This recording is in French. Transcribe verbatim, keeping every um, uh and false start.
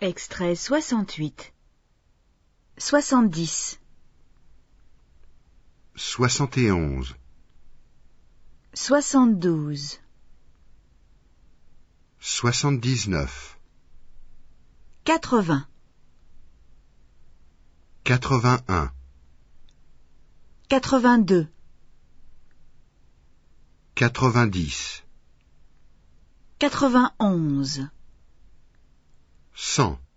Extrait soixante-huit. Soixante-dix. Soixante et onze. Soixante-douze. Soixante-dix-neuf. Quatre-vingts. Quatre-vingt-un. Quatre-vingt-deux. Quatre-vingt-dix. Quatre-vingt-onze. Cent.